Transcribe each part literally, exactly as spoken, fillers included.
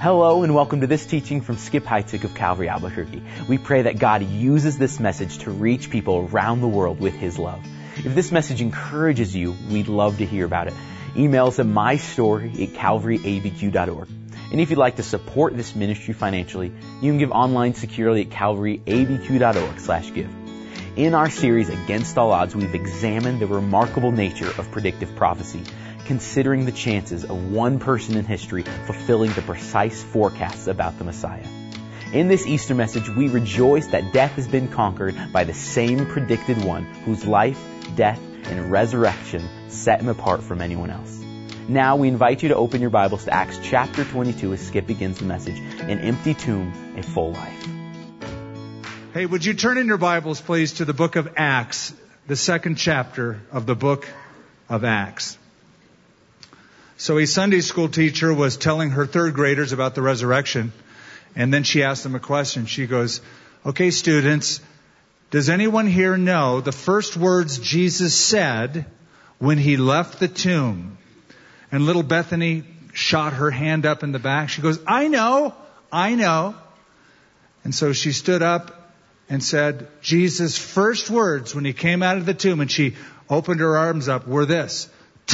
Hello and welcome to this teaching from Skip Heitzig of Calvary Albuquerque. We pray that God uses this message to reach people around the world with His love. If this message encourages you, we'd love to hear about it. Email us at my story at calvary a b q dot org. And if you'd like to support this ministry financially, you can give online securely at calvary a b q dot org slash give. In our series, Against All Odds, we've examined the remarkable nature of predictive prophecy, considering the chances of one person in history fulfilling the precise forecasts about the Messiah. In this Easter message, we rejoice that death has been conquered by the same predicted one whose life, death, and resurrection set Him apart from anyone else. Now we invite you to open your Bibles to Acts chapter twenty-two as Skip begins the message, An Empty Tomb, a Full Life. Hey, would you turn in your Bibles, please, to the book of Acts, the second chapter of the book of Acts. So a Sunday school teacher was telling her third graders about the resurrection, and then she asked them a question. She goes, okay, students, does anyone here know the first words Jesus said when He left the tomb? And little Bethany shot her hand up in the back. She goes, I know, I know. And so she stood up and said, Jesus' first words when He came out of the tomb, and she opened her arms up, were this: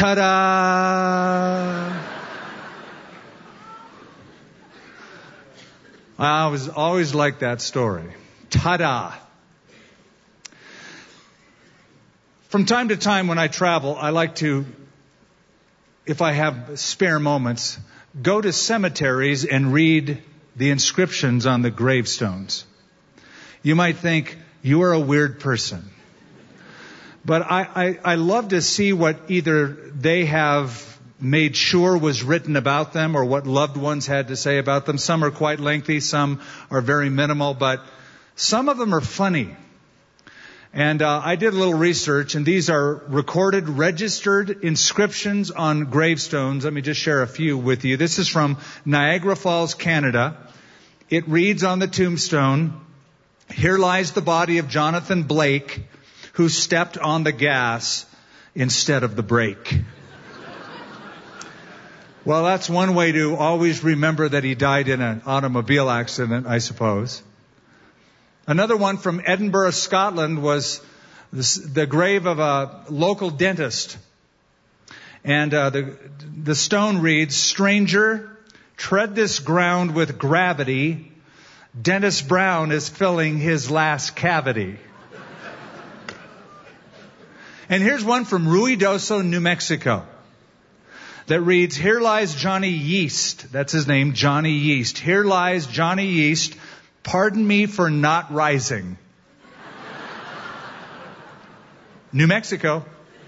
ta-da! I was always like that story. Ta-da! From time to time when I travel, I like to, if I have spare moments, go to cemeteries and read the inscriptions on the gravestones. You might think, you are a weird person. But I, I, I love to see what either they have made sure was written about them or what loved ones had to say about them. Some are quite lengthy, some are very minimal, but some of them are funny. And uh, I did a little research, and these are recorded, registered inscriptions on gravestones. Let me just share a few with you. This is from Niagara Falls, Canada. It reads on the tombstone, here lies the body of Jonathan Blake, who stepped on the gas instead of the brake. Well, that's one way to always remember that he died in an automobile accident, I suppose. Another one from Edinburgh, Scotland, was the grave of a local dentist. And uh, the, the stone reads, stranger, tread this ground with gravity. Dennis Brown is filling his last cavity. And here's one from Ruidoso, New Mexico, that reads, here lies Johnny Yeast. That's his name, Johnny Yeast. Here lies Johnny Yeast. Pardon me for not rising. New Mexico.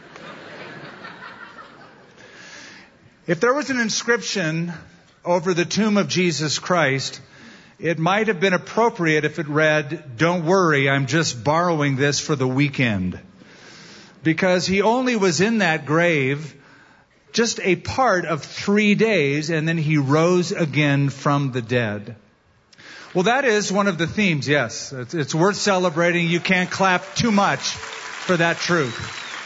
If there was an inscription over the tomb of Jesus Christ, it might have been appropriate if it read, don't worry, I'm just borrowing this for the weekend. Because He only was in that grave just a part of three days, and then He rose again from the dead. Well, that is one of the themes, yes. It's, it's worth celebrating. You can't clap too much for that truth.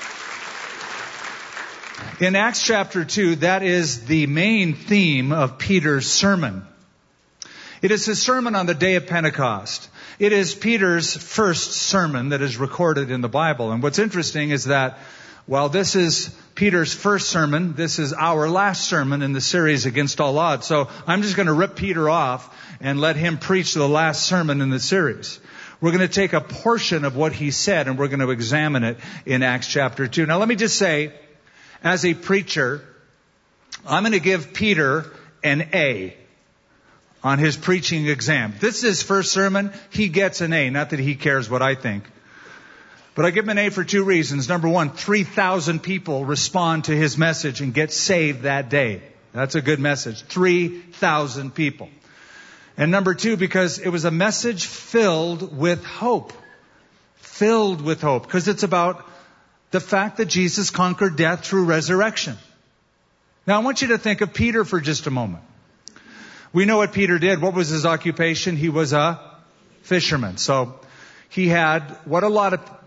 In Acts chapter two, that is the main theme of Peter's sermon. It is his sermon on the day of Pentecost. It is Peter's first sermon that is recorded in the Bible. And what's interesting is that while this is Peter's first sermon, this is our last sermon in the series Against All Odds. So I'm just going to rip Peter off and let him preach the last sermon in the series. We're going to take a portion of what he said and we're going to examine it in Acts chapter two. Now let me just say, as a preacher, I'm going to give Peter an A on his preaching exam. This is his first sermon. He gets an A. Not that he cares what I think. But I give him an A for two reasons. Number one, three thousand people respond to his message and get saved that day. That's a good message. three thousand people. And number two, because it was a message filled with hope. Filled with hope. Because it's about the fact that Jesus conquered death through resurrection. Now I want you to think of Peter for just a moment. We know what Peter did. What was his occupation? He was a fisherman. So he had what a lot of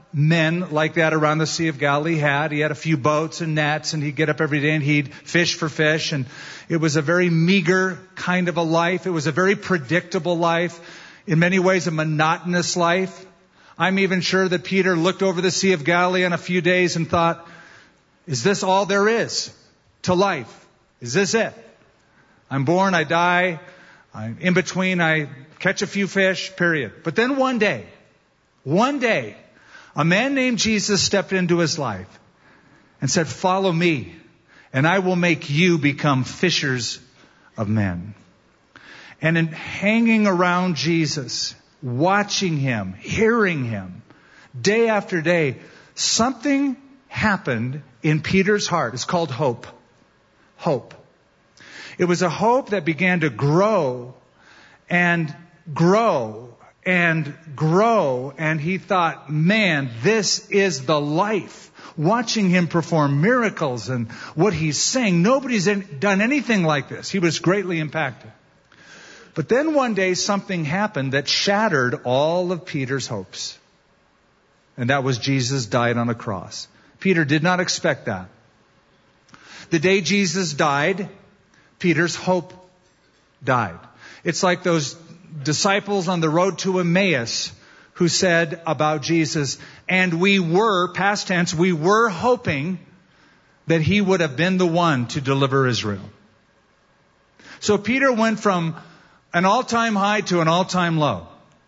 men like that around the Sea of Galilee had. He had a few boats and nets, and he'd get up every day and he'd fish for fish. And it was a very meager kind of a life. It was a very predictable life. In many ways, a monotonous life. I'm even sure that Peter looked over the Sea of Galilee in a few days and thought, is this all there is to life? Is this it? I'm born, I die, I'm in between, I catch a few fish, period. But then one day, one day, a man named Jesus stepped into his life and said, follow me, and I will make you become fishers of men. And in hanging around Jesus, watching him, hearing him, day after day, something happened in Peter's heart. It's called hope. Hope. It was a hope that began to grow and grow and grow. And he thought, man, this is the life. Watching him perform miracles and what he's saying, nobody's done anything like this. He was greatly impacted. But then one day something happened that shattered all of Peter's hopes. And that was Jesus died on a cross. Peter did not expect that. The day Jesus died, Peter's hope died. It's like those disciples on the road to Emmaus who said about Jesus, and we were, past tense, we were hoping that he would have been the one to deliver Israel. So Peter went from an all-time high to an all-time low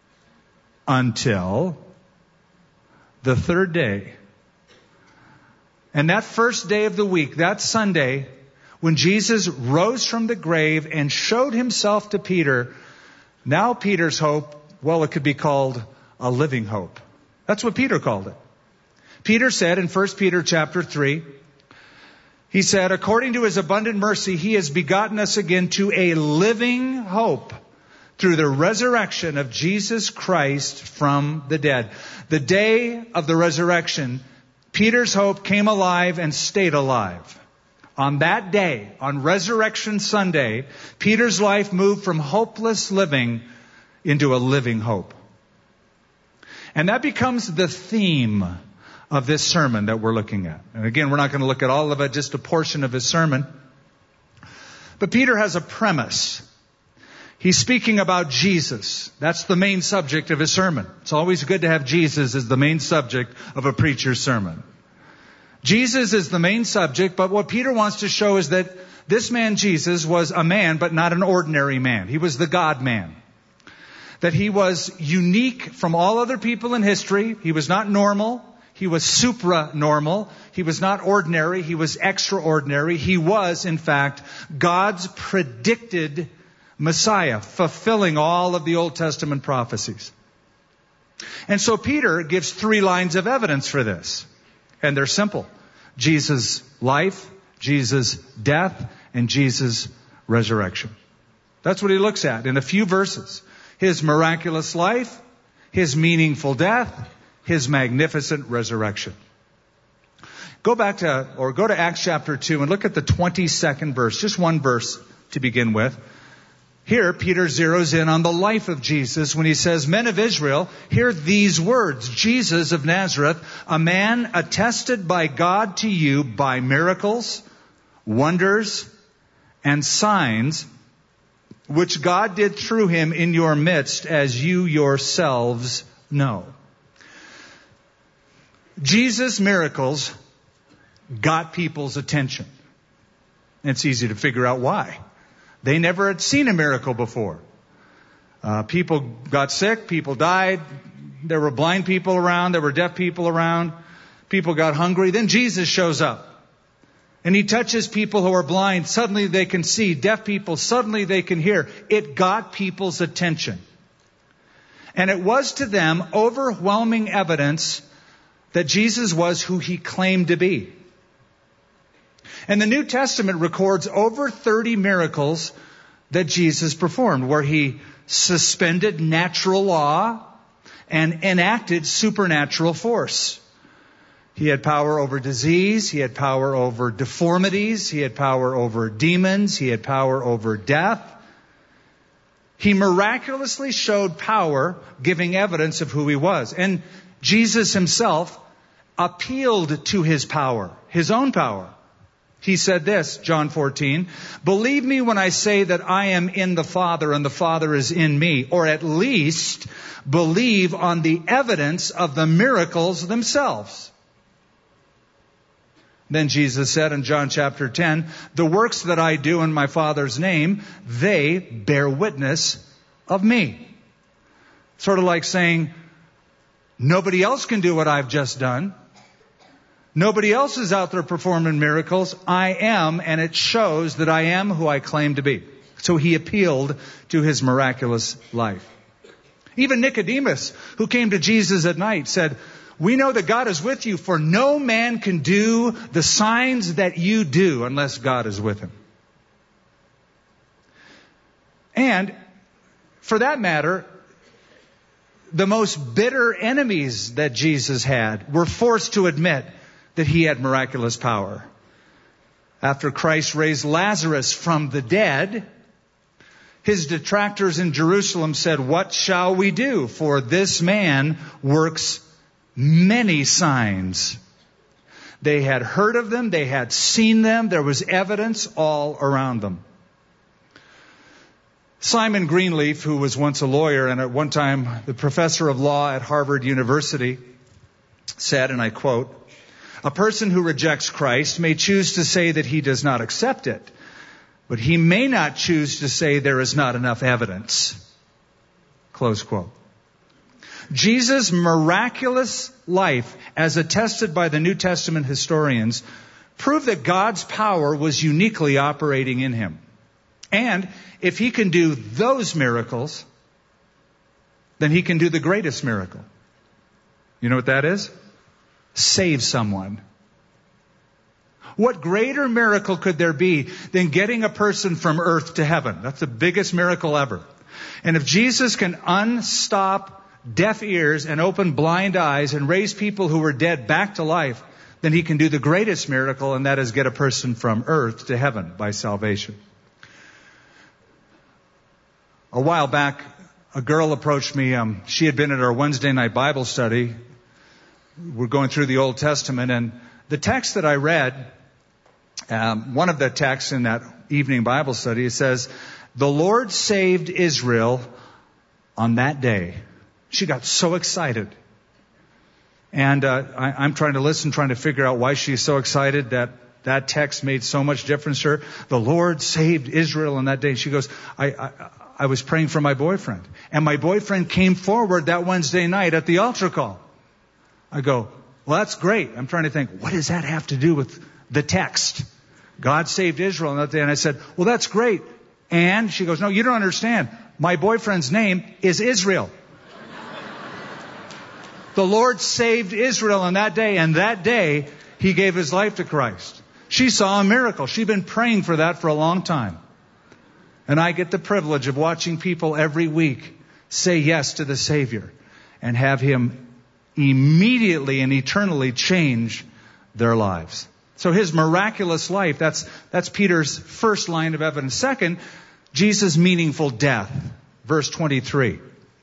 until the third day. And that first day of the week, that Sunday, when Jesus rose from the grave and showed himself to Peter, now Peter's hope, well, it could be called a living hope. That's what Peter called it. Peter said in First Peter chapter three, he said, according to his abundant mercy, he has begotten us again to a living hope through the resurrection of Jesus Christ from the dead. The day of the resurrection, Peter's hope came alive and stayed alive. On that day, on Resurrection Sunday, Peter's life moved from hopeless living into a living hope. And that becomes the theme of this sermon that we're looking at. And again, we're not going to look at all of it, just a portion of his sermon. But Peter has a premise. He's speaking about Jesus. That's the main subject of his sermon. It's always good to have Jesus as the main subject of a preacher's sermon. Jesus is the main subject, but what Peter wants to show is that this man Jesus was a man, but not an ordinary man. He was the God-man. That he was unique from all other people in history. He was not normal. He was supra-normal. He was not ordinary. He was extraordinary. He was, in fact, God's predicted Messiah, fulfilling all of the Old Testament prophecies. And so Peter gives three lines of evidence for this. And they're simple. Jesus' life, Jesus' death, and Jesus' resurrection. That's what he looks at in a few verses. His miraculous life, his meaningful death, his magnificent resurrection. Go back to, or go to Acts chapter two and look at the twenty-second verse. Just one verse to begin with. Here, Peter zeroes in on the life of Jesus when he says, men of Israel, hear these words. Jesus of Nazareth, a man attested by God to you by miracles, wonders, and signs, which God did through him in your midst, as you yourselves know. Jesus' miracles got people's attention. It's easy to figure out why. They never had seen a miracle before. Uh, people got sick. People died. There were blind people around. There were deaf people around. People got hungry. Then Jesus shows up. And he touches people who are blind. Suddenly they can see. Deaf people, suddenly they can hear. It got people's attention. And it was to them overwhelming evidence that Jesus was who he claimed to be. And the New Testament records over thirty miracles that Jesus performed, where he suspended natural law and enacted supernatural force. He had power over disease. He had power over deformities. He had power over demons. He had power over death. He miraculously showed power, giving evidence of who he was. And Jesus himself appealed to his power, his own power. He said this, John fourteen, "Believe me when I say that I am in the Father and the Father is in me," or at least believe on the evidence of the miracles themselves. Then Jesus said in John chapter ten, "The works that I do in my Father's name, they bear witness of me." Sort of like saying, nobody else can do what I've just done. Nobody else is out there performing miracles. I am, and it shows that I am who I claim to be. So he appealed to his miraculous life. Even Nicodemus, who came to Jesus at night, said, "We know that God is with you, for no man can do the signs that you do unless God is with him." And for that matter, the most bitter enemies that Jesus had were forced to admit that he had miraculous power. After Christ raised Lazarus from the dead, his detractors in Jerusalem said, "What shall we do? For this man works many signs." They had heard of them. They had seen them. There was evidence all around them. Simon Greenleaf, who was once a lawyer and at one time the professor of law at Harvard University, said, and I quote, "A person who rejects Christ may choose to say that he does not accept it, but he may not choose to say there is not enough evidence." Close quote. Jesus' miraculous life, as attested by the New Testament historians, proved that God's power was uniquely operating in him. And if he can do those miracles, then he can do the greatest miracle. You know what that is? Save someone. What greater miracle could there be than getting a person from earth to heaven? That's the biggest miracle ever. And if Jesus can unstop deaf ears and open blind eyes and raise people who were dead back to life, then he can do the greatest miracle, and that is get a person from earth to heaven by salvation. A while back, a girl approached me. Um, she had been at our Wednesday night Bible study. We're going through the Old Testament, and the text that I read, um, one of the texts in that evening Bible study, it says, "The Lord saved Israel on that day." She got so excited. And uh, I, I'm trying to listen, trying to figure out why she's so excited that that text made so much difference to her. The Lord saved Israel on that day. She goes, I, I, I was praying for my boyfriend. And my boyfriend came forward that Wednesday night at the altar call. I go, well, that's great. I'm trying to think, what does that have to do with the text? God saved Israel on that day. And I said, well, that's great. And she goes, no, you don't understand. My boyfriend's name is Israel. The Lord saved Israel on that day, and that day he gave his life to Christ. She saw a miracle. She'd been praying for that for a long time. And I get the privilege of watching people every week say yes to the Savior and have him immediately and eternally change their lives. So his miraculous life, that's, that's Peter's first line of evidence. Second, Jesus' meaningful death. Verse twenty-three.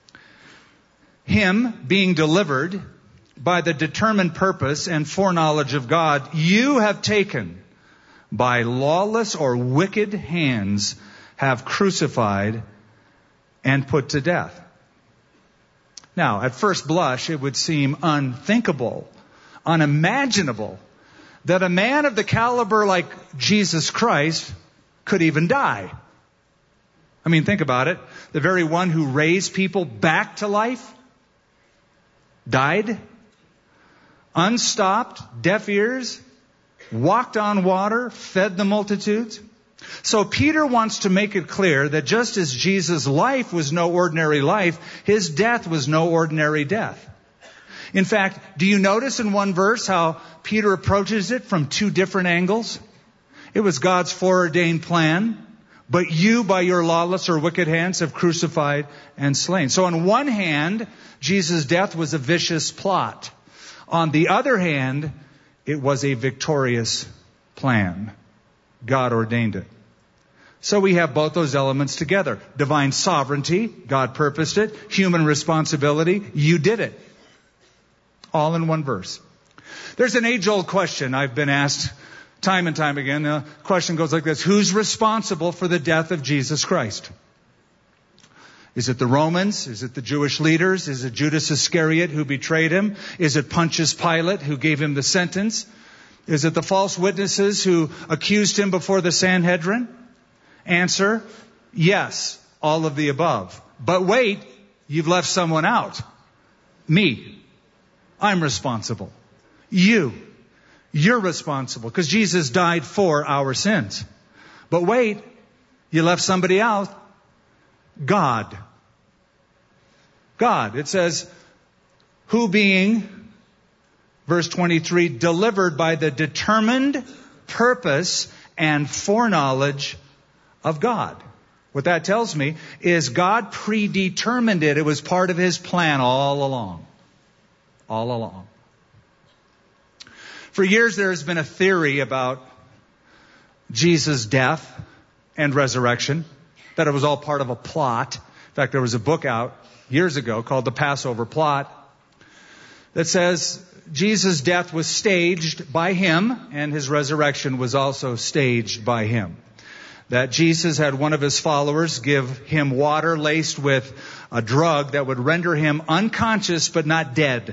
Him being delivered by the determined purpose and foreknowledge of God, you have taken by lawless or wicked hands, have crucified and put to death. Now, at first blush, it would seem unthinkable, unimaginable, that a man of the caliber like Jesus Christ could even die. I mean, think about it. The very one who raised people back to life died, unstopped, deaf ears, walked on water, fed the multitudes. So Peter wants to make it clear that just as Jesus' life was no ordinary life, his death was no ordinary death. In fact, do you notice in one verse how Peter approaches it from two different angles? It was God's foreordained plan, but you by your lawless or wicked hands have crucified and slain. So on one hand, Jesus' death was a vicious plot. On the other hand, it was a victorious plan. God ordained it. So we have both those elements together. Divine sovereignty, God purposed it. Human responsibility, you did it. All in one verse. There's an age-old question I've been asked time and time again. The question goes like this: who's responsible for the death of Jesus Christ? Is it the Romans? Is it the Jewish leaders? Is it Judas Iscariot who betrayed him? Is it Pontius Pilate who gave him the sentence? Is it the false witnesses who accused him before the Sanhedrin? Answer: yes, all of the above. But wait, you've left someone out. Me. I'm responsible. You. You're responsible because Jesus died for our sins. But wait, you left somebody out. God. God. It says, who being, verse twenty-three, delivered by the determined purpose and foreknowledge of God. What that tells me is God predetermined it. It was part of His plan all along. All along. For years there has been a theory about Jesus' death and resurrection, that it was all part of a plot. In fact, there was a book out years ago called The Passover Plot that says Jesus' death was staged by Him and His resurrection was also staged by Him. That Jesus had one of His followers give Him water laced with a drug that would render Him unconscious but not dead.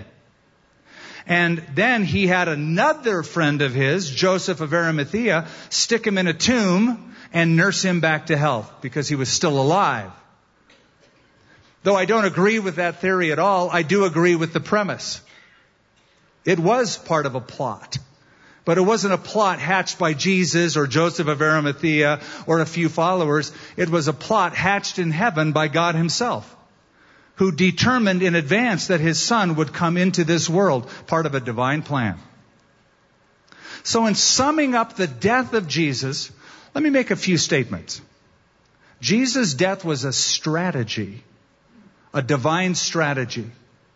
And then He had another friend of His, Joseph of Arimathea, stick Him in a tomb and nurse Him back to health because He was still alive. Though I don't agree with that theory at all, I do agree with the premise. It was part of a plot. But it wasn't a plot hatched by Jesus or Joseph of Arimathea or a few followers. It was a plot hatched in heaven by God Himself, who determined in advance that His Son would come into this world, part of a divine plan. So in summing up the death of Jesus, let me make a few statements. Jesus' death was a strategy, a divine strategy.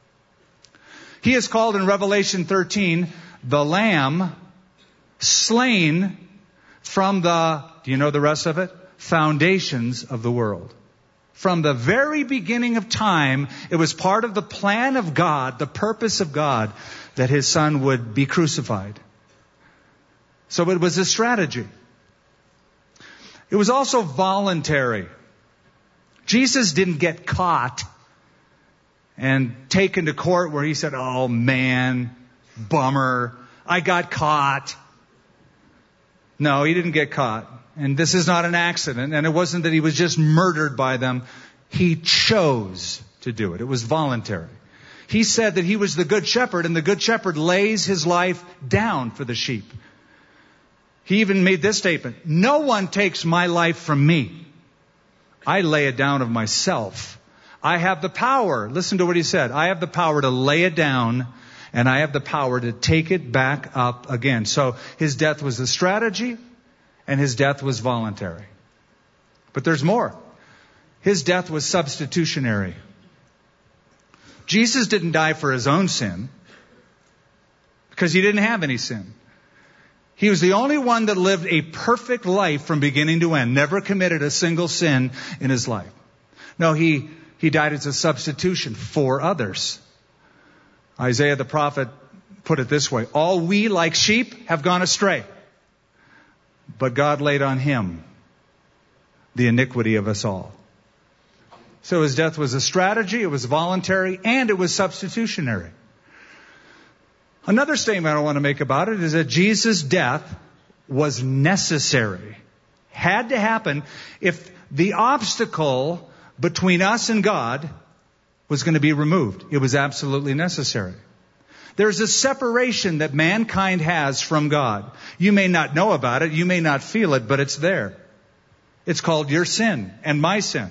He is called in Revelation thirteen, the Lamb slain from the, do you know the rest of it? Foundations of the world. From the very beginning of time, it was part of the plan of God, the purpose of God, that His Son would be crucified. So it was a strategy. It was also voluntary. Jesus didn't get caught and taken to court where He said, oh man, bummer, I got caught. No, He didn't get caught. And this is not an accident. And it wasn't that He was just murdered by them. He chose to do it. It was voluntary. He said that He was the good shepherd, and the good shepherd lays his life down for the sheep. He even made this statement: no one takes my life from me. I lay it down of myself. I have the power. Listen to what He said. I have the power to lay it down, and I have the power to take it back up again. So His death was a strategy, and His death was voluntary. But there's more. His death was substitutionary. Jesus didn't die for His own sin because He didn't have any sin. He was the only one that lived a perfect life from beginning to end, never committed a single sin in His life. No, He, he died as a substitution for others. Isaiah the prophet put it this way: all we like sheep have gone astray, but God laid on Him the iniquity of us all. So His death was a strategy, it was voluntary, and it was substitutionary. Another statement I want to make about it is that Jesus' death was necessary. Had to happen if the obstacle between us and God was going to be removed. It was absolutely necessary. There's a separation that mankind has from God. You may not know about it, you may not feel it, but it's there. It's called your sin and my sin.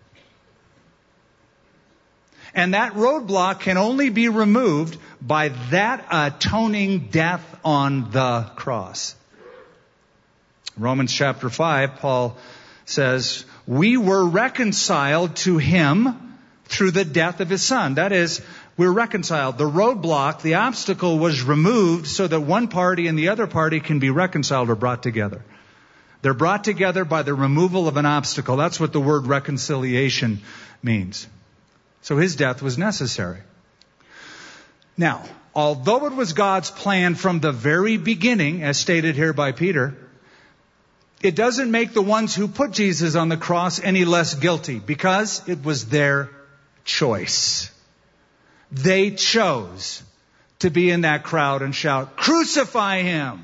And that roadblock can only be removed by that atoning death on the cross. Romans chapter five, Paul says, we were reconciled to Him through the death of His Son. That is, we're reconciled. The roadblock, the obstacle was removed so that one party and the other party can be reconciled or brought together. They're brought together by the removal of an obstacle. That's what the word reconciliation means. So His death was necessary. Now, although it was God's plan from the very beginning, as stated here by Peter, it doesn't make the ones who put Jesus on the cross any less guilty, because it was their choice. They chose to be in that crowd and shout, "Crucify him!"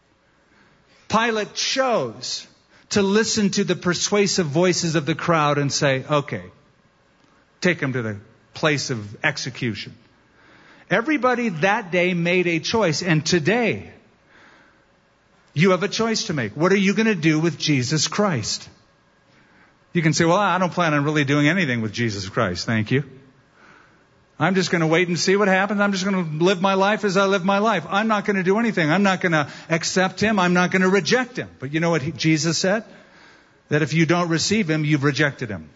Pilate chose to listen to the persuasive voices of the crowd and say, "Okay, take him to the place of execution." Everybody that day made a choice, and today you have a choice to make. What are you going to do with Jesus Christ? You can say, "Well, I don't plan on really doing anything with Jesus Christ, thank you. I'm just going to wait and see what happens. I'm just going to live my life as I live my life. I'm not going to do anything. I'm not going to accept him. I'm not going to reject him." But you know what he, Jesus said? That if you don't receive him, you've rejected him.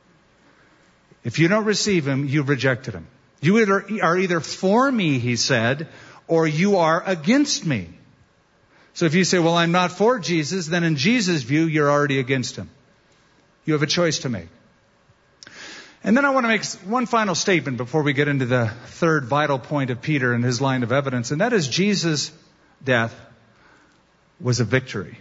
If you don't receive him, you've rejected him. You either, are either for me, he said, or you are against me. So if you say, "Well, I'm not for Jesus," then in Jesus' view, you're already against him. You have a choice to make. And then I want to make one final statement before we get into the third vital point of Peter and his line of evidence, and that is Jesus' death was a victory.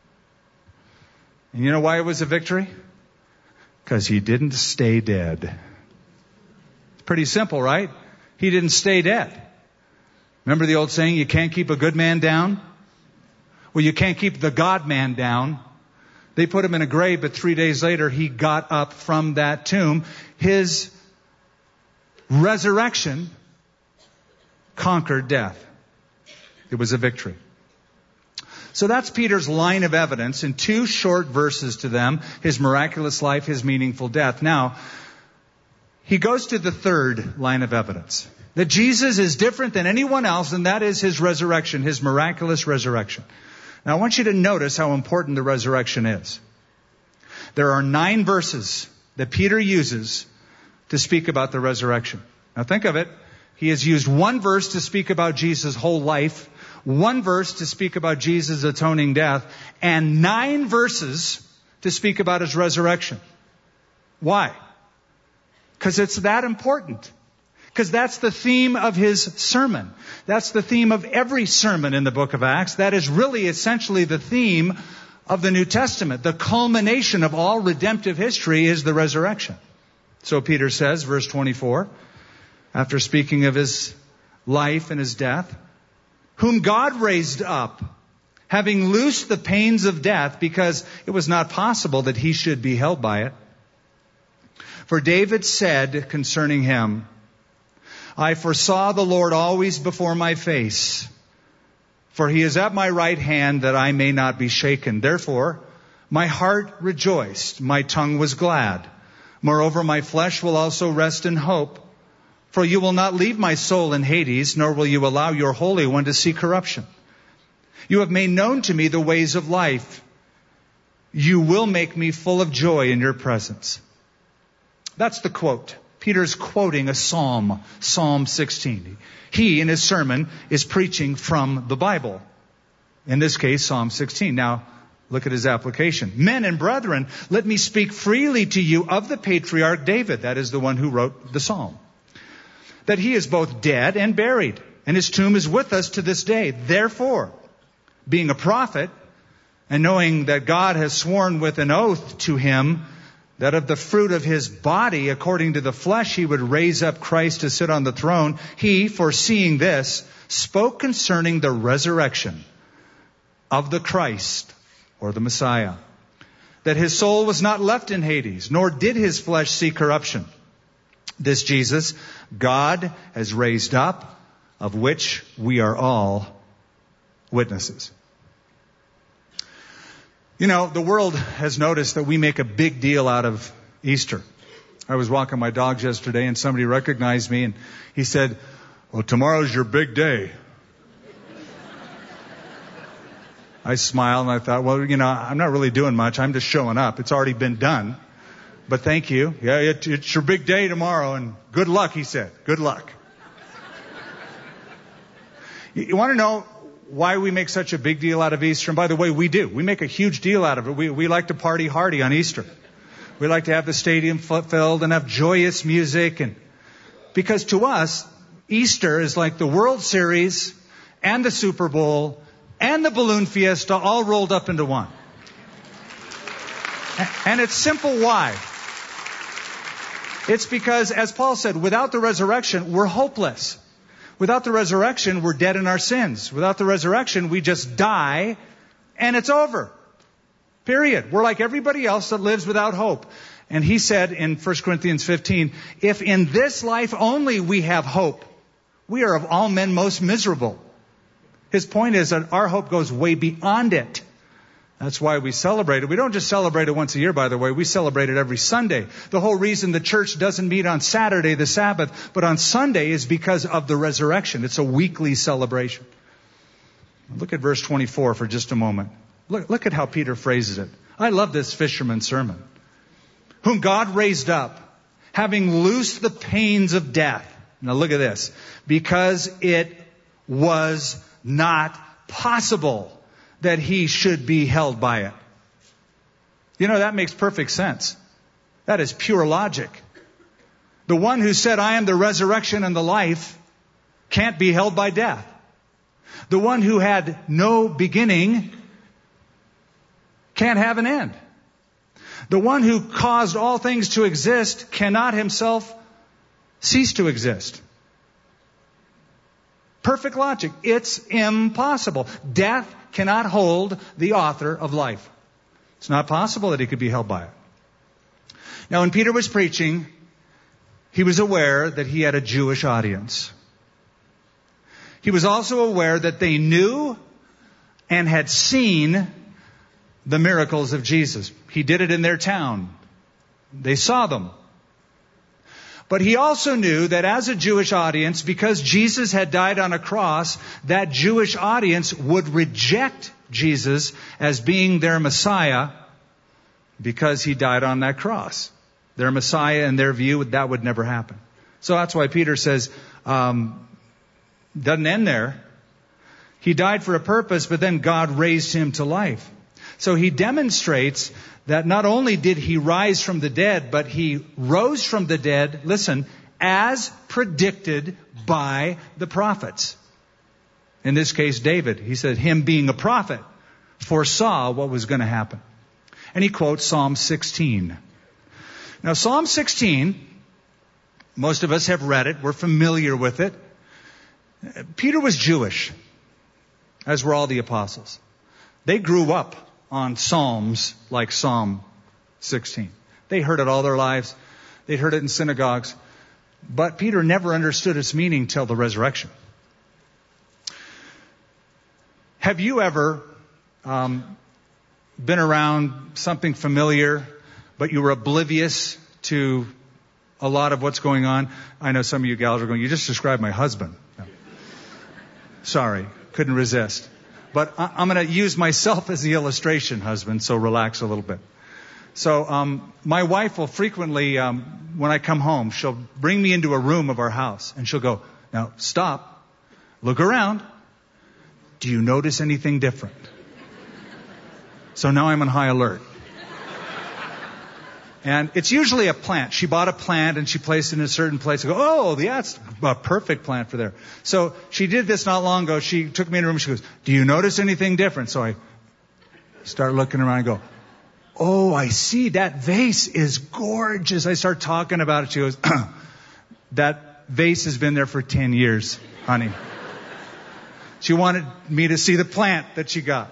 And you know why it was a victory? Because he didn't stay dead. It's pretty simple, right? He didn't stay dead. Remember the old saying, you can't keep a good man down? Well, you can't keep the God man down. They put him in a grave, but three days later, he got up from that tomb. His resurrection conquered death. It was a victory. So that's Peter's line of evidence in two short verses to them, his miraculous life, his meaningful death. Now, he goes to the third line of evidence, that Jesus is different than anyone else, and that is his resurrection, his miraculous resurrection. Now, I want you to notice how important the resurrection is. There are nine verses that Peter uses to speak about the resurrection. Now, think of it. He has used one verse to speak about Jesus' whole life, one verse to speak about Jesus' atoning death, and nine verses to speak about his resurrection. Why? Because it's that important. Because that's the theme of his sermon. That's the theme of every sermon in the book of Acts. That is really essentially the theme of the New Testament. The culmination of all redemptive history is the resurrection. So Peter says, verse twenty-four, after speaking of his life and his death, whom God raised up, having loosed the pains of death, because it was not possible that he should be held by it. For David said concerning him, I foresaw the Lord always before my face, for he is at my right hand that I may not be shaken. Therefore, my heart rejoiced, my tongue was glad. Moreover, my flesh will also rest in hope, for you will not leave my soul in Hades, nor will you allow your Holy One to see corruption. You have made known to me the ways of life. You will make me full of joy in your presence. That's the quote. Peter's quoting a psalm, Psalm sixteen. He, in his sermon, is preaching from the Bible. In this case, Psalm sixteen. Now, look at his application. Men and brethren, let me speak freely to you of the patriarch David. That is the one who wrote the psalm. That he is both dead and buried, and his tomb is with us to this day. Therefore, being a prophet, and knowing that God has sworn with an oath to him that of the fruit of his body, according to the flesh, he would raise up Christ to sit on the throne, he, foreseeing this, spoke concerning the resurrection of the Christ, or the Messiah, that his soul was not left in Hades, nor did his flesh see corruption. This Jesus God has raised up, of which we are all witnesses. You know, the world has noticed that we make a big deal out of Easter. I was walking my dogs yesterday and somebody recognized me and he said, well, tomorrow's your big day. I smiled and I thought, well, you know, I'm not really doing much. I'm just showing up. It's already been done. But thank you. Yeah, it, it's your big day tomorrow and good luck, he said. Good luck. You, you want to know why we make such a big deal out of Easter? And by the way, we do. We make a huge deal out of it. We, we like to party hardy on Easter. We like to have the stadium filled and have joyous music. And because to us, Easter is like the World Series and the Super Bowl and the Balloon Fiesta all rolled up into one. And it's simple why. It's because, as Paul said, without the resurrection, we're hopeless. Without the resurrection, we're dead in our sins. Without the resurrection, we just die and it's over. Period. We're like everybody else that lives without hope. And he said in First Corinthians fifteen, if in this life only we have hope, we are of all men most miserable. His point is that our hope goes way beyond it. That's why we celebrate it. We don't just celebrate it once a year, by the way. We celebrate it every Sunday. The whole reason the church doesn't meet on Saturday, the Sabbath, but on Sunday is because of the resurrection. It's a weekly celebration. Look at verse twenty-four for just a moment. Look, look at how Peter phrases it. I love this fisherman's sermon. Whom God raised up, having loosed the pains of death. Now look at this. Because it was not possible that he should be held by it. You know, that makes perfect sense. That is pure logic. The one who said, I am the resurrection and the life, can't be held by death. The one who had no beginning can't have an end. The one who caused all things to exist cannot himself cease to exist. Perfect logic. It's impossible. Death cannot hold the author of life. It's not possible that he could be held by it. Now, when Peter was preaching, he was aware that he had a Jewish audience. He was also aware that they knew and had seen the miracles of Jesus. He did it in their town. They saw them. But he also knew that as a Jewish audience, because Jesus had died on a cross, that Jewish audience would reject Jesus as being their Messiah because he died on that cross. Their Messiah, in their view, that would never happen. So that's why Peter says, um, doesn't end there. He died for a purpose, but then God raised him to life. So he demonstrates that not only did he rise from the dead, but he rose from the dead, listen, as predicted by the prophets. In this case, David. He said, him being a prophet foresaw what was going to happen. And he quotes Psalm sixteen. Now, Psalm sixteen, most of us have read it. We're familiar with it. Peter was Jewish, as were all the apostles. They grew up on Psalms like Psalm sixteen. They heard it all their lives. They heard it in synagogues. But Peter never understood its meaning till the resurrection. Have you ever um, been around something familiar, but you were oblivious to a lot of what's going on? I know some of you gals are going, you just described my husband. No. Sorry, couldn't resist. But I'm going to use myself as the illustration, husband, so relax a little bit. So um, my wife will frequently, um, when I come home, she'll bring me into a room of our house, and she'll go, now stop, look around. Do you notice anything different? So now I'm on high alert. And it's usually a plant. She bought a plant and she placed it in a certain place. I go, oh, that's a perfect plant for there. So she did this not long ago. She took me in a room. She goes, do you notice anything different? So I start looking around and go, oh, I see. That vase is gorgeous. I start talking about it. She goes, that vase has been there for ten years, honey. She wanted me to see the plant that she got.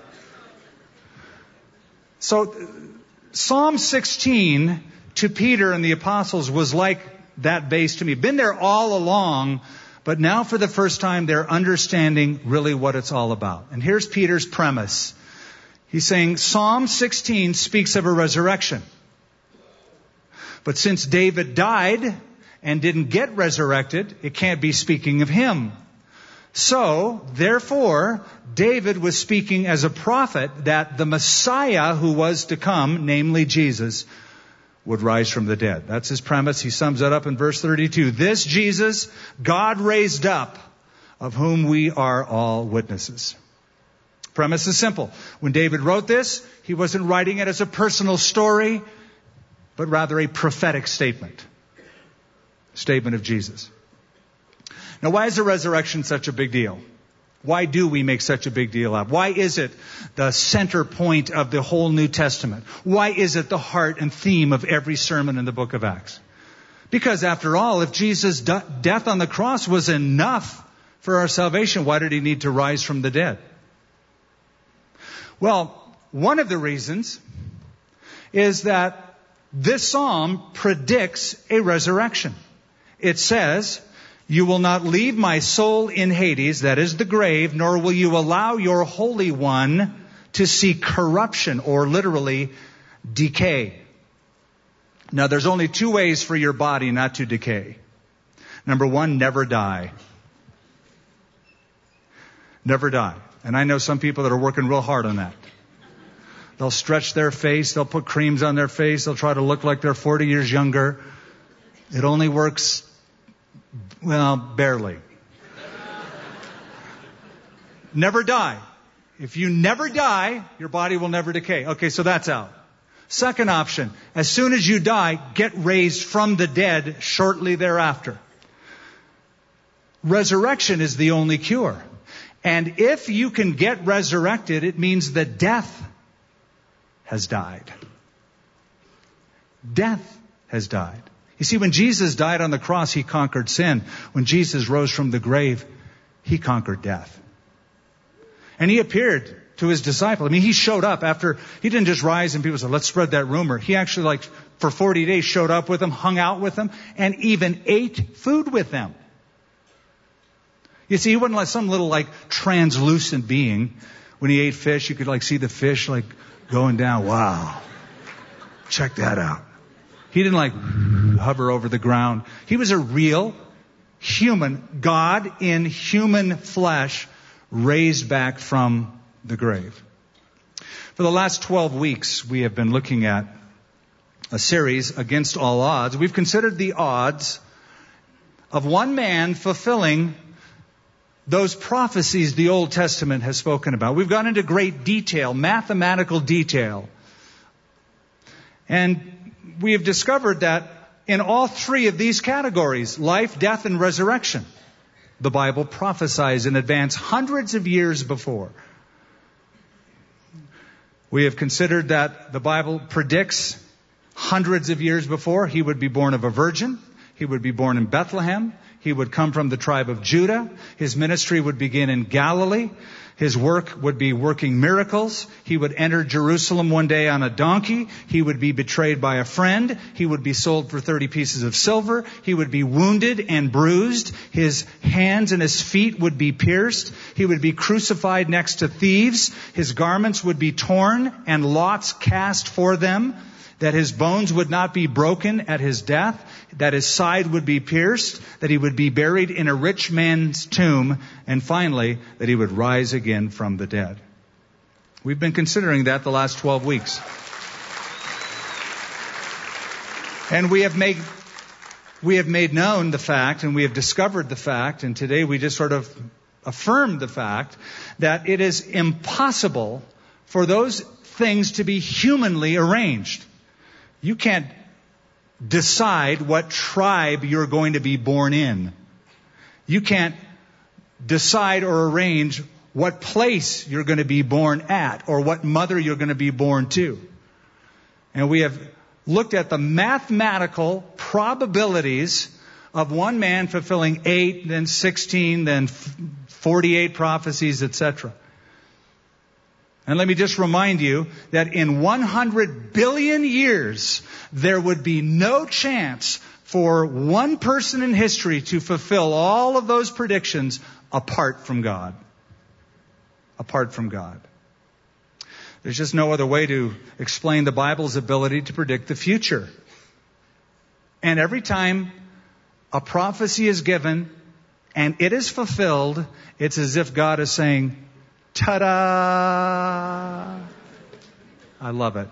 So Psalm sixteen to Peter and the apostles was like that vase to me. Been there all along, but now for the first time they're understanding really what it's all about. And here's Peter's premise. He's saying Psalm sixteen speaks of a resurrection. But since David died and didn't get resurrected, it can't be speaking of him. So, therefore, David was speaking as a prophet that the Messiah who was to come, namely Jesus, would rise from the dead. That's his premise. He sums it up in verse thirty-two. This Jesus, God raised up, of whom we are all witnesses. Premise is simple. When David wrote this, he wasn't writing it as a personal story, but rather a prophetic statement. Statement of Jesus. Now, why is the resurrection such a big deal? Why do we make such a big deal of it? Why is it the center point of the whole New Testament? Why is it the heart and theme of every sermon in the book of Acts? Because after all, if Jesus' death on the cross was enough for our salvation, why did he need to rise from the dead? Well, one of the reasons is that this psalm predicts a resurrection. It says, "You will not leave my soul in Hades," that is the grave, "nor will you allow your Holy One to see corruption," or literally decay. Now, there's only two ways for your body not to decay. Number one, never die. Never die. And I know some people that are working real hard on that. They'll stretch their face. They'll put creams on their face. They'll try to look like they're forty years younger. It only works, well, barely. Never die. If you never die, your body will never decay. Okay, so that's out. Second option, as soon as you die, get raised from the dead shortly thereafter. Resurrection is the only cure. And if you can get resurrected, it means that death has died. Death has died. You see, when Jesus died on the cross, he conquered sin. When Jesus rose from the grave, he conquered death. And he appeared to his disciples. I mean, he showed up after, he didn't just rise and people said, let's spread that rumor. He actually, like, for forty days showed up with them, hung out with them, and even ate food with them. You see, he wasn't like some little, like, translucent being. When he ate fish, you could, like, see the fish, like, going down. Wow. Check that out. He didn't, like, hover over the ground. He was a real human, God in human flesh, raised back from the grave. For the last twelve weeks, we have been looking at a series, Against All Odds. We've considered the odds of one man fulfilling those prophecies the Old Testament has spoken about. We've gone into great detail, mathematical detail. And we have discovered that in all three of these categories, life, death, and resurrection, the Bible prophesies in advance hundreds of years before. We have considered that the Bible predicts hundreds of years before he would be born of a virgin. He would be born in Bethlehem. He would come from the tribe of Judah. His ministry would begin in Galilee. His work would be working miracles. He would enter Jerusalem one day on a donkey. He would be betrayed by a friend. He would be sold for thirty pieces of silver. He would be wounded and bruised. His hands and his feet would be pierced. He would be crucified next to thieves. His garments would be torn and lots cast for them. That his bones would not be broken at his death, that his side would be pierced, that he would be buried in a rich man's tomb, and finally, that he would rise again from the dead. We've been considering that the last twelve weeks. And we have made, we have made known the fact, and we have discovered the fact, and today we just sort of affirmed the fact, that it is impossible for those things to be humanly arranged. You can't decide what tribe you're going to be born in. You can't decide or arrange what place you're going to be born at or what mother you're going to be born to. And we have looked at the mathematical probabilities of one man fulfilling eight, then sixteen, then forty-eight prophecies, et cetera. And let me just remind you that in one hundred billion years, there would be no chance for one person in history to fulfill all of those predictions apart from God. Apart from God. There's just no other way to explain the Bible's ability to predict the future. And every time a prophecy is given and it is fulfilled, it's as if God is saying, ta-da! I love it.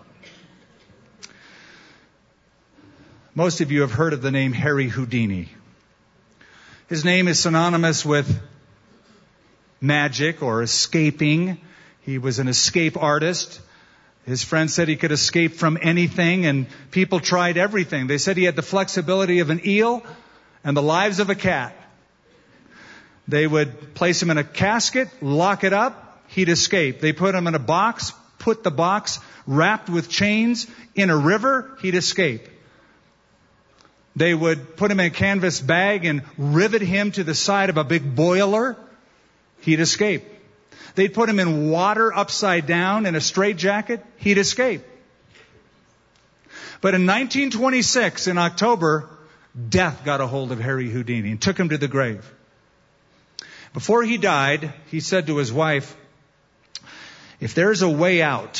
Most of you have heard of the name Harry Houdini. His name is synonymous with magic or escaping. He was an escape artist. His friends said he could escape from anything, and people tried everything. They said he had the flexibility of an eel and the lives of a cat. They would place him in a casket, lock it up, he'd escape. They put him in a box, put the box wrapped with chains in a river, he'd escape. They would put him in a canvas bag and rivet him to the side of a big boiler, he'd escape. They'd put him in water upside down in a straitjacket, he'd escape. But in nineteen twenty-six, in October, death got a hold of Harry Houdini and took him to the grave. Before he died, he said to his wife, "If there's a way out,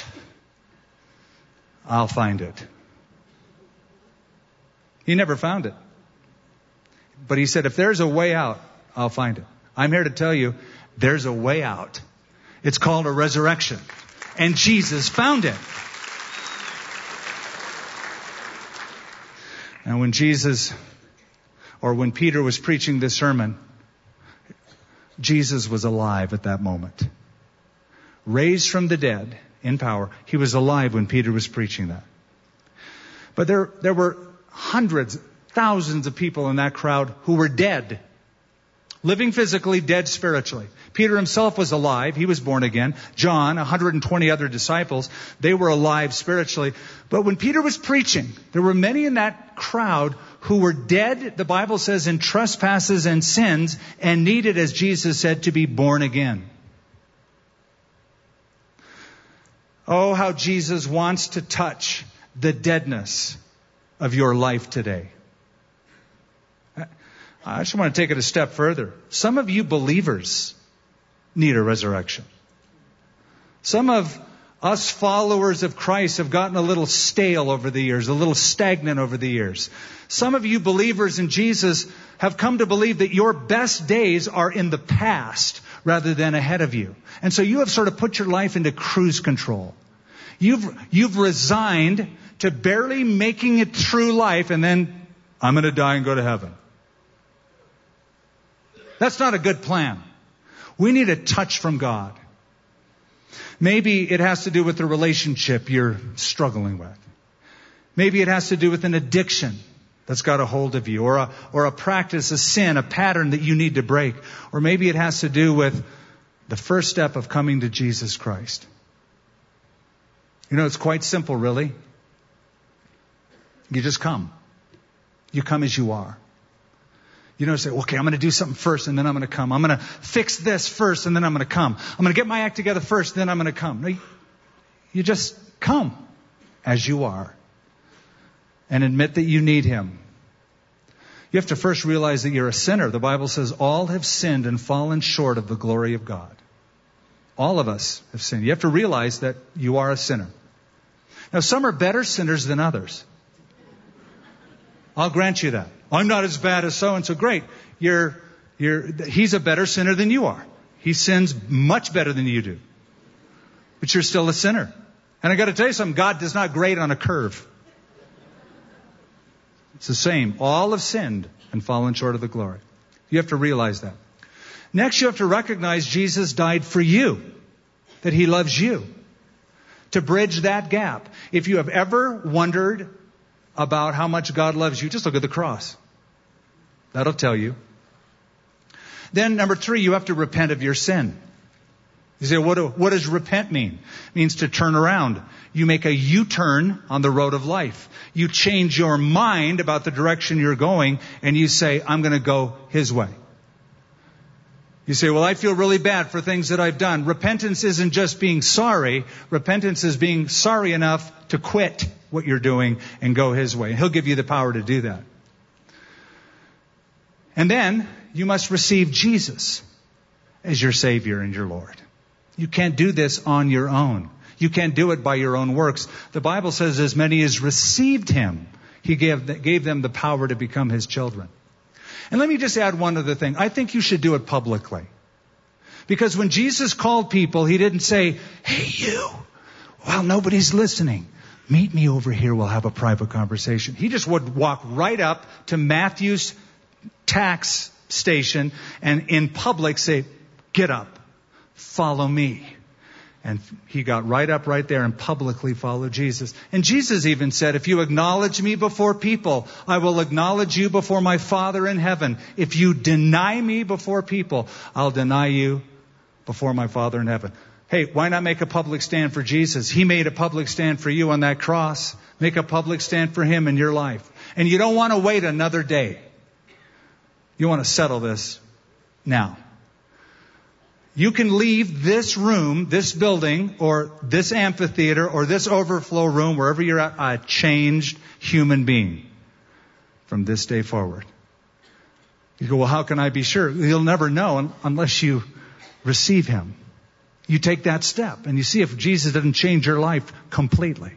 I'll find it." He never found it. But he said, if there's a way out, I'll find it. I'm here to tell you, there's a way out. It's called a resurrection. And Jesus found it. And when Jesus, or when Peter was preaching this sermon, Jesus was alive at that moment. Raised from the dead in power. He was alive when Peter was preaching that. But there, there were hundreds, thousands of people in that crowd who were dead. Living physically, dead spiritually. Peter himself was alive. He was born again. John, one hundred twenty other disciples, they were alive spiritually. But when Peter was preaching, there were many in that crowd who were dead, the Bible says, in trespasses and sins, and needed, as Jesus said, to be born again. Oh, how Jesus wants to touch the deadness of your life today. I just want to take it a step further. Some of you believers need a resurrection. Some of us followers of Christ have gotten a little stale over the years, a little stagnant over the years. Some of you believers in Jesus have come to believe that your best days are in the past rather than ahead of you. And so you have sort of put your life into cruise control. You've, you've resigned to barely making it through life, and then I'm going to die and go to heaven. That's not a good plan. We need a touch from God. Maybe it has to do with the relationship you're struggling with. Maybe it has to do with an addiction that's got a hold of you, or a, or a practice, a sin, a pattern that you need to break. Or maybe it has to do with the first step of coming to Jesus Christ. You know, it's quite simple, really. You just come. You come as you are. You don't say, okay, I'm going to do something first and then I'm going to come. I'm going to fix this first and then I'm going to come. I'm going to get my act together first, then I'm going to come. No, you, you just come as you are and admit that you need Him. You have to first realize that you're a sinner. The Bible says all have sinned and fallen short of the glory of God. All of us have sinned. You have to realize that you are a sinner. Now, some are better sinners than others. I'll grant you that. I'm not as bad as so-and-so. Great. You're, you're, he's a better sinner than you are. He sins much better than you do. But you're still a sinner. And I got to tell you something. God does not grade on a curve. It's the same. All have sinned and fallen short of the glory. You have to realize that. Next, you have to recognize Jesus died for you. That He loves you. To bridge that gap. If you have ever wondered about how much God loves you, just look at the cross. That'll tell you. Then number three, you have to repent of your sin. You say, what, do, what does repent mean? It means to turn around. You make a U-turn on the road of life. You change your mind about the direction you're going, and you say, I'm going to go His way. You say, well, I feel really bad for things that I've done. Repentance isn't just being sorry. Repentance is being sorry enough to quit what you're doing and go His way. He'll give you the power to do that. And then you must receive Jesus as your Savior and your Lord. You can't do this on your own. You can't do it by your own works. The Bible says as many as received Him, He gave, gave them the power to become His children. And let me just add one other thing. I think you should do it publicly. Because when Jesus called people, He didn't say, hey, you, while nobody's listening, meet me over here, we'll have a private conversation. He just would walk right up to Matthew's tax station and in public say, get up, follow me. And he got right up right there and publicly followed Jesus. And Jesus even said, if you acknowledge me before people, I will acknowledge you before my Father in heaven. If you deny me before people, I'll deny you before my Father in heaven. Hey, why not make a public stand for Jesus? He made a public stand for you on that cross. Make a public stand for him in your life. And you don't want to wait another day. You want to settle this now. You can leave this room, this building, or this amphitheater, or this overflow room, wherever you're at, a changed human being from this day forward. You go, well, how can I be sure? You'll never know unless you receive him. You take that step and you see if Jesus doesn't change your life completely.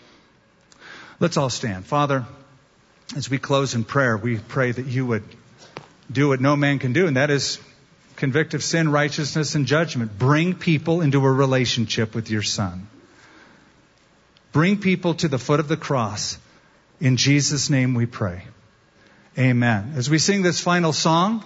Let's all stand. Father, as we close in prayer, we pray that you would do what no man can do, and that is convict of sin, righteousness, and judgment. Bring people into a relationship with your Son. Bring people to the foot of the cross. In Jesus' name we pray. Amen. As we sing this final song,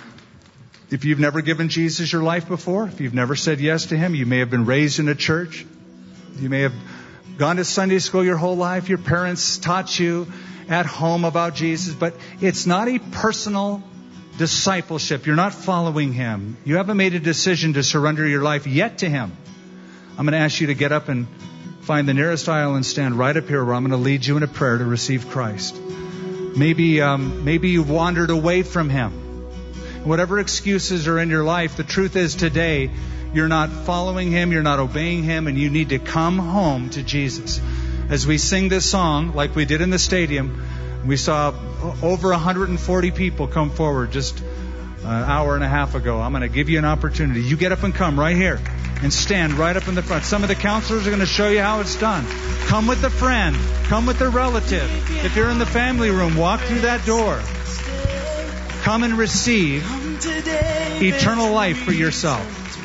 if you've never given Jesus your life before, if you've never said yes to him, you may have been raised in a church. You may have gone to Sunday school your whole life. Your parents taught you at home about Jesus, but it's not a personal discipleship. You're not following him. You haven't made a decision to surrender your life yet to him. I'm going to ask you to get up and find the nearest aisle and stand right up here where I'm going to lead you in a prayer to receive Christ. Maybe, um, maybe you've wandered away from him. Whatever excuses are in your life, the truth is today you're not following him, you're not obeying him, and you need to come home to Jesus. As we sing this song, like we did in the stadium, we saw over one hundred forty people come forward just an hour and a half ago. I'm going to give you an opportunity. You get up and come right here and stand right up in the front. Some of the counselors are going to show you how it's done. Come with a friend. Come with a relative. If you're in the family room, walk through that door. Come and receive eternal life for yourself.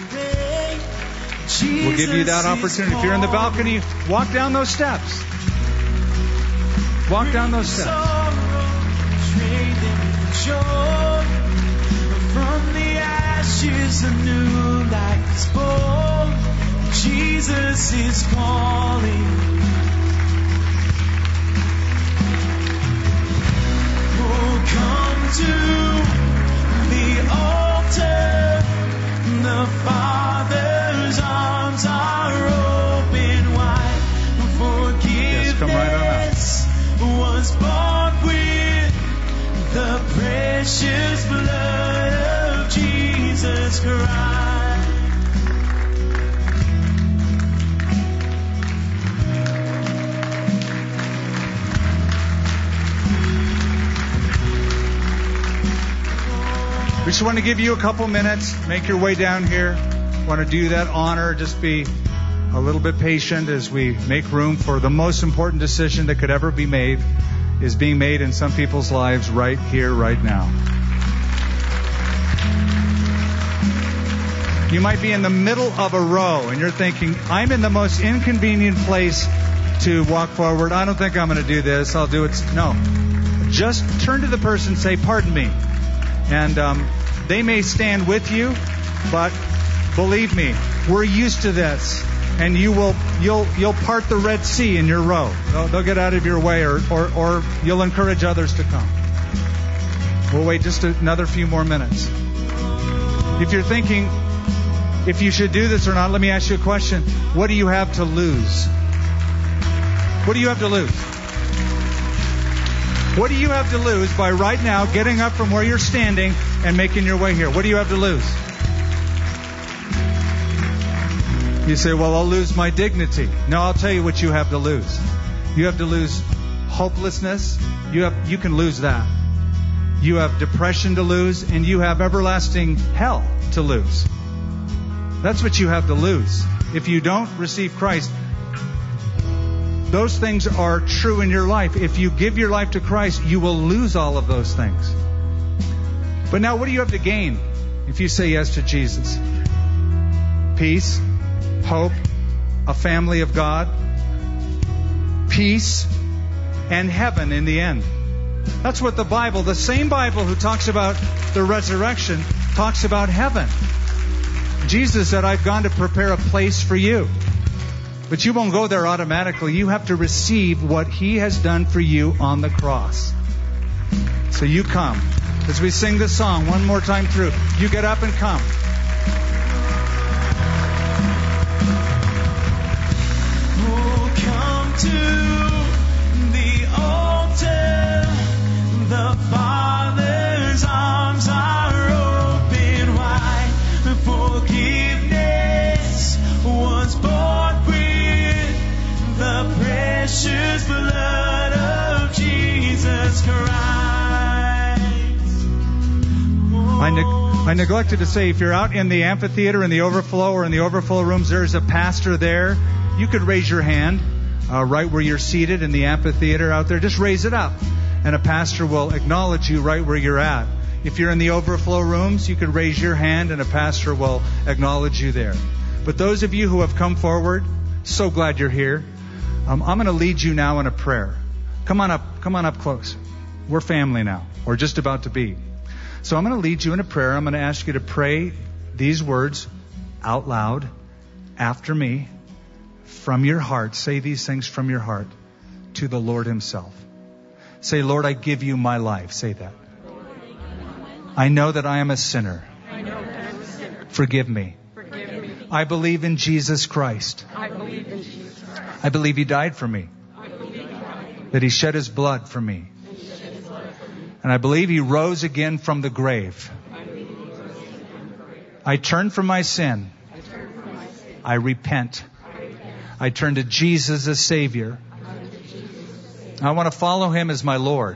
We'll give you that opportunity. If you're in the balcony, walk down those steps. Walk down those steps. From the ashes, a new life is born. Jesus is calling. Oh, come to the altar. The Father's arms are open wide. Forgiveness. Yes, come right on up. Was bought with the precious blood of Jesus Christ. We just want to give you a couple minutes. Make your way down here. Want to do that honor. Just be a little bit patient as we make room for the most important decision that could ever be made is being made in some people's lives right here, right now. You might be in the middle of a row and you're thinking, I'm in the most inconvenient place to walk forward. I don't think I'm going to do this. I'll do it. No. Just turn to the person and say, pardon me. And um, they may stand with you, but believe me, we're used to this. And you will, you'll, you'll part the Red Sea in your row. They'll, they'll get out of your way, or, or, or you'll encourage others to come. We'll wait just another few more minutes. If you're thinking if you should do this or not, let me ask you a question. What do you have to lose? What do you have to lose? What do you have to lose by right now getting up from where you're standing and making your way here? What do you have to lose? You say, well, I'll lose my dignity. No, I'll tell you what you have to lose. You have to lose hopelessness. You have, you can lose that. You have depression to lose, and you have everlasting hell to lose. That's what you have to lose. If you don't receive Christ, those things are true in your life. If you give your life to Christ, you will lose all of those things. But now what do you have to gain if you say yes to Jesus? Peace, hope, a family of God, peace, and heaven in the end. That's what the Bible, the same Bible who talks about the resurrection, talks about heaven. Jesus said, I've gone to prepare a place for you. But you won't go there automatically. You have to receive what He has done for you on the cross. So you come. As we sing this song one more time through, you get up and come. Oh, come to the altar. The Father's arms are open wide. Forgiveness was bought with the precious blood of Jesus Christ. I, ne- I neglected to say, if you're out in the amphitheater, in the overflow, or in the overflow rooms, there's a pastor there. You could raise your hand uh, right where you're seated in the amphitheater out there. Just raise it up, and a pastor will acknowledge you right where you're at. If you're in the overflow rooms, you could raise your hand, and a pastor will acknowledge you there. But those of you who have come forward, so glad you're here. Um, I'm going to lead you now in a prayer. Come on up. Come on up close. We're family now, or just about to be. So I'm going to lead you in a prayer. I'm going to ask you to pray these words out loud after me from your heart. Say these things from your heart to the Lord Himself. Say, Lord, I give you my life. Say that. I know that I am a sinner. Forgive me. I believe in Jesus Christ. I believe He died for me. That He shed His blood for me. And I believe He rose again from the grave. I turn from my sin. I repent. I turn to Jesus as Savior. I want to follow Him as my Lord.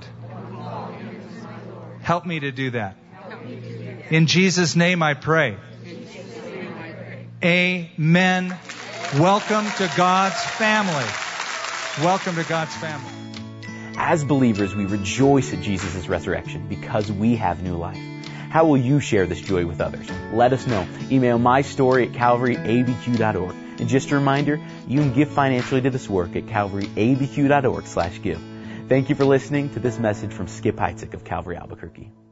Help me to do that. In Jesus' name I pray. Amen. Welcome to God's family. Welcome to God's family. As believers, we rejoice at Jesus' resurrection because we have new life. How will you share this joy with others? Let us know. Email my story at calvary a b q dot org. And just a reminder, you can give financially to this work at calvary a b q dot org slash give. Thank you for listening to this message from Skip Heitzig of Calvary Albuquerque.